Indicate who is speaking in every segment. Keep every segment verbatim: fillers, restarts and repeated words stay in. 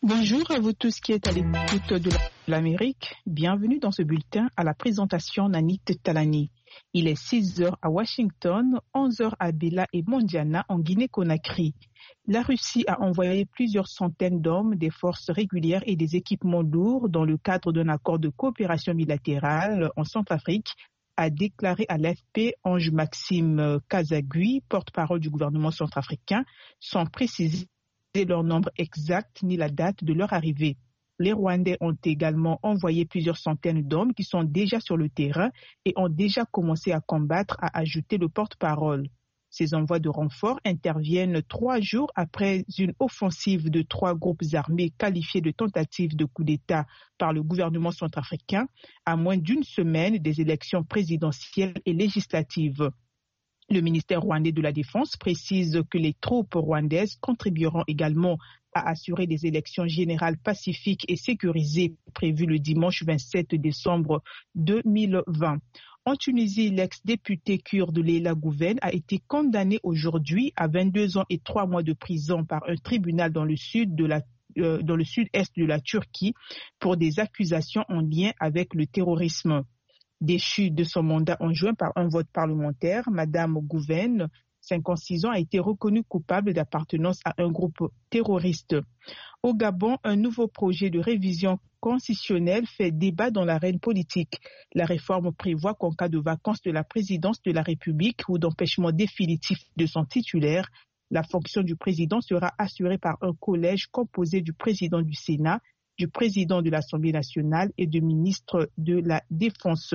Speaker 1: Bonjour à vous tous qui êtes à l'écoute de l'Amérique. Bienvenue dans ce bulletin à la présentation Nanit Talani. Il est six heures à Washington, onze heures à Bela et Mondiana en Guinée-Conakry. La Russie a envoyé plusieurs centaines d'hommes, des forces régulières et des équipements lourds dans le cadre d'un accord de coopération bilatérale en Centrafrique, a déclaré à l'A F P Ange Maxime Kazagui, porte-parole du gouvernement centrafricain, sans préciser leur nombre exact ni la date de leur arrivée. Les Rwandais ont également envoyé plusieurs centaines d'hommes qui sont déjà sur le terrain et ont déjà commencé à combattre, a ajouté le porte-parole. Ces envois de renforts interviennent trois jours après une offensive de trois groupes armés qualifiés de tentative de coup d'État par le gouvernement centrafricain à moins d'une semaine des élections présidentielles et législatives. Le ministère rwandais de la Défense précise que les troupes rwandaises contribueront également à assurer des élections générales pacifiques et sécurisées prévues le dimanche vingt-sept décembre deux mille vingt. En Tunisie, l'ex-député kurde Leila Gouven a été condamné aujourd'hui à vingt-deux ans et trois mois de prison par un tribunal dans le sud de la euh, dans le sud-est de la Turquie pour des accusations en lien avec le terrorisme. Déchue de son mandat en juin par un vote parlementaire, Madame Gouven, cinquante-six ans, a été reconnue coupable d'appartenance à un groupe terroriste. Au Gabon, un nouveau projet de révision constitutionnelle fait débat dans l'arène politique. La réforme prévoit qu'en cas de vacance de la présidence de la République ou d'empêchement définitif de son titulaire, la fonction du président sera assurée par un collège composé du président du Sénat, du président de l'Assemblée nationale et du ministre de la Défense.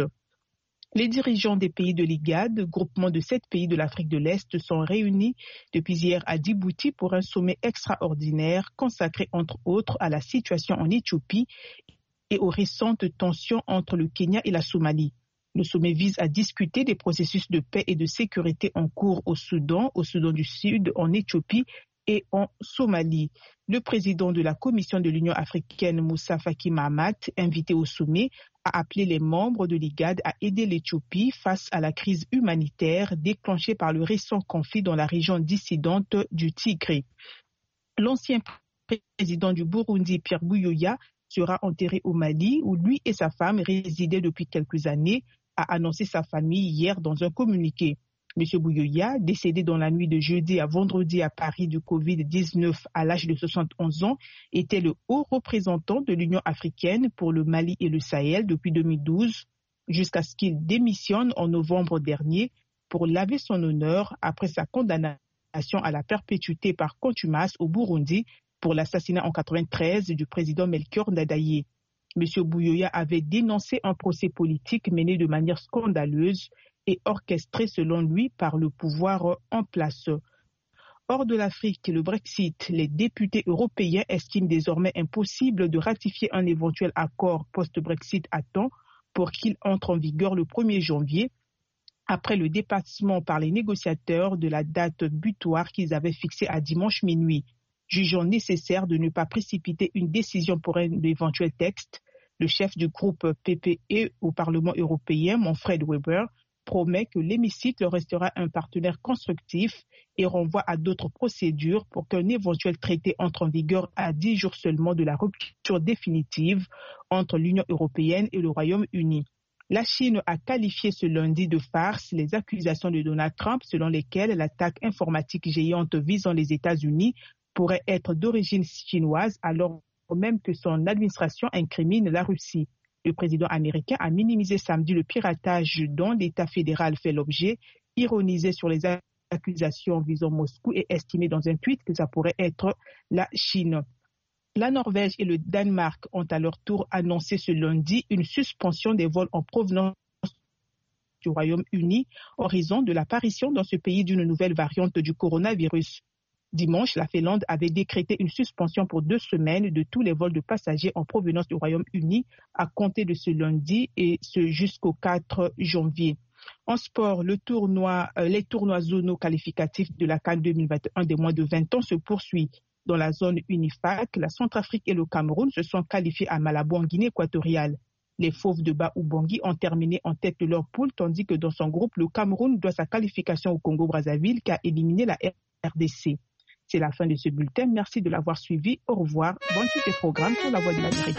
Speaker 1: Les dirigeants des pays de l'I G A D, groupement de sept pays de l'Afrique de l'Est, sont réunis depuis hier à Djibouti pour un sommet extraordinaire consacré entre autres à la situation en Éthiopie et aux récentes tensions entre le Kenya et la Somalie. Le sommet vise à discuter des processus de paix et de sécurité en cours au Soudan, au Soudan du Sud, en Éthiopie et en Somalie. Le président de la Commission de l'Union africaine, Moussa Faki Mahamat, invité au sommet, a appelé les membres de l'I G A D à aider l'Éthiopie face à la crise humanitaire déclenchée par le récent conflit dans la région dissidente du Tigré. L'ancien président du Burundi, Pierre Buyoya, sera enterré au Mali, où lui et sa femme résidaient depuis quelques années, a annoncé sa famille hier dans un communiqué. M. Buyoya, décédé dans la nuit de jeudi à vendredi à Paris du covid dix-neuf à l'âge de soixante-onze ans, était le haut représentant de l'Union africaine pour le Mali et le Sahel depuis deux mille douze, jusqu'à ce qu'il démissionne en novembre dernier pour laver son honneur après sa condamnation à la perpétuité par contumace au Burundi pour l'assassinat en quatre-vingt-treize du président Melchior Ndadaye. M. Buyoya avait dénoncé un procès politique mené de manière scandaleuse et orchestré selon lui par le pouvoir en place. Hors de l'Afrique, le Brexit, les députés européens estiment désormais impossible de ratifier un éventuel accord post-Brexit à temps pour qu'il entre en vigueur le premier janvier, après le dépassement par les négociateurs de la date butoir qu'ils avaient fixée à dimanche minuit. Jugeant nécessaire de ne pas précipiter une décision pour un éventuel texte, le chef du groupe P P E au Parlement européen, Manfred Weber, promet que l'hémicycle restera un partenaire constructif et renvoie à d'autres procédures pour qu'un éventuel traité entre en vigueur à dix jours seulement de la rupture définitive entre l'Union européenne et le Royaume-Uni. La Chine a qualifié ce lundi de farce les accusations de Donald Trump selon lesquelles l'attaque informatique géante visant les États-Unis pourrait être d'origine chinoise alors même que son administration incrimine la Russie. Le président américain a minimisé samedi le piratage dont l'État fédéral fait l'objet, ironisé sur les accusations visant Moscou et estimé dans un tweet que ça pourrait être la Chine. La Norvège et le Danemark ont à leur tour annoncé ce lundi une suspension des vols en provenance du Royaume-Uni en raison de l'apparition dans ce pays d'une nouvelle variante du coronavirus. Dimanche, la Finlande avait décrété une suspension pour deux semaines de tous les vols de passagers en provenance du Royaume-Uni à compter de ce lundi et ce jusqu'au quatre janvier. En sport, le tournoi, euh, les tournois zonaux qualificatifs de la CAN deux mille vingt et un des moins de vingt ans se poursuivent. Dans la zone Unifac, la Centrafrique et le Cameroun se sont qualifiés à Malabo en Guinée équatoriale. Les Fauves de Bas-Ubangui ont terminé en tête de leur poule, tandis que dans son groupe, le Cameroun doit sa qualification au Congo-Brazzaville qui a éliminé la R D C. C'est la fin de ce bulletin. Merci de l'avoir suivi. Au revoir. Bonne suite des programmes sur la Voix de l'Amérique.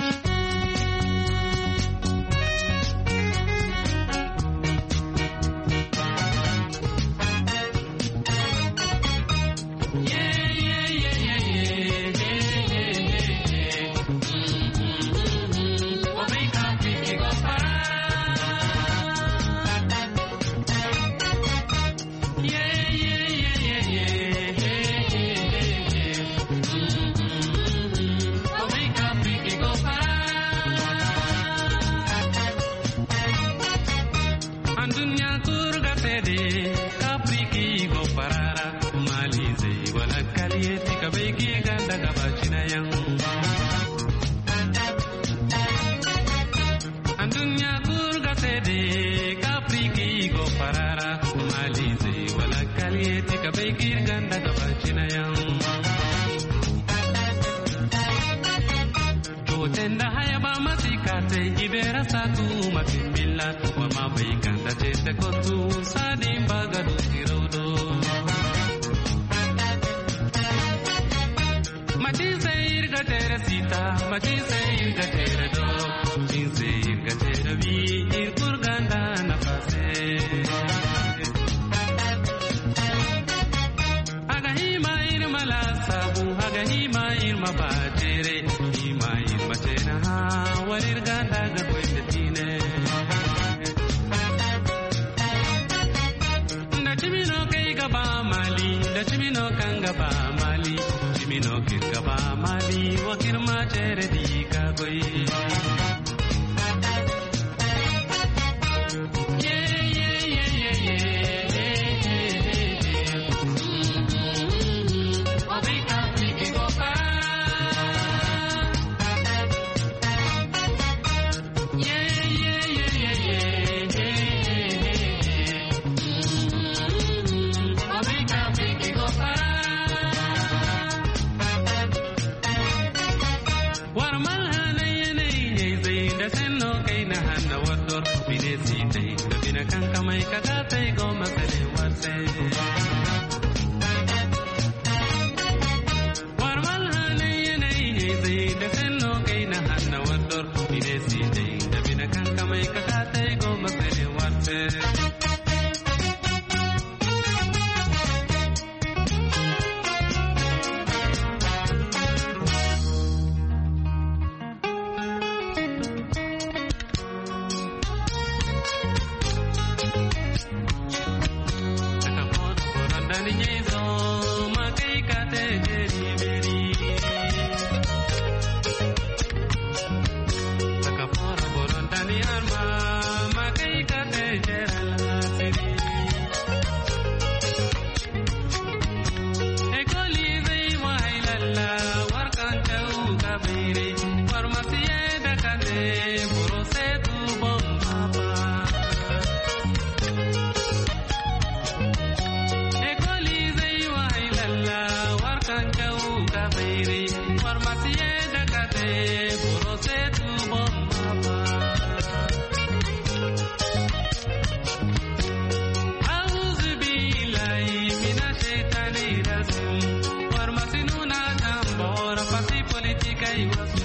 Speaker 2: War masinuna tambora pasi politika iwas